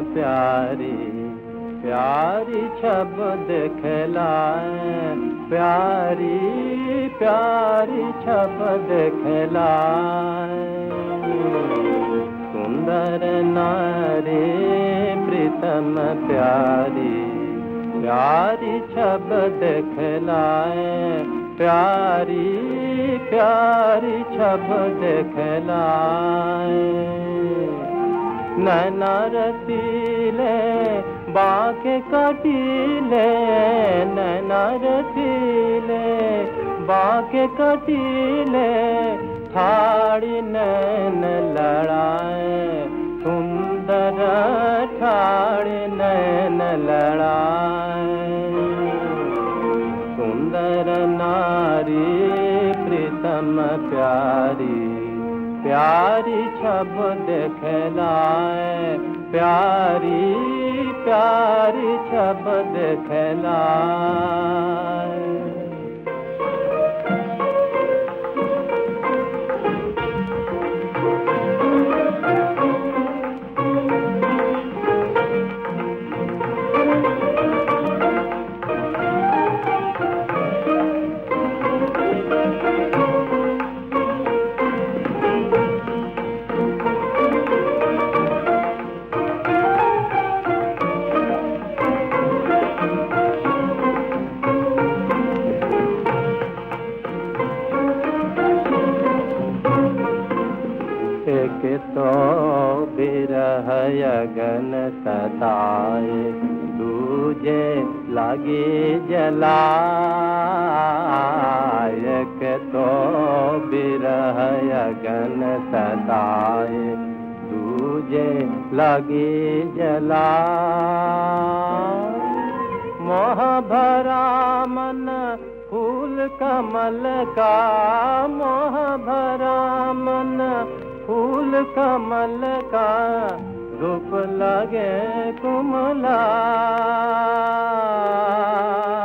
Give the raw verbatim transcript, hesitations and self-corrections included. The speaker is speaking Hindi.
प्यारी प्यारी छब दिखलाए, प्यारी प्यारी छब दिखलाए। सुंदर नारी प्रीतम प्यारी प्यारी छब दिखलाए, प्यारी प्यारी छब दिखलाए। नैना रसीले बाके कटीले, नैना रसीले बाके कटीले, ठाड़ी नैन लड़ाए, सुंदर ठाड़ी नैन लड़ाए। सुंदर नारी प्रीतम प्यारी प्यारी छब दिखलाए, प्यारी प्यारी छब दिखलाए। एक तो बिरह अगन सताए, दूजे लगे जलाए। एक तो बिरह अगन सताए, दूजे लगे जलाए। मोह भरा मन फूल कमल का, मोह भरा मन फूल कमल का, धूप लगे कुमला।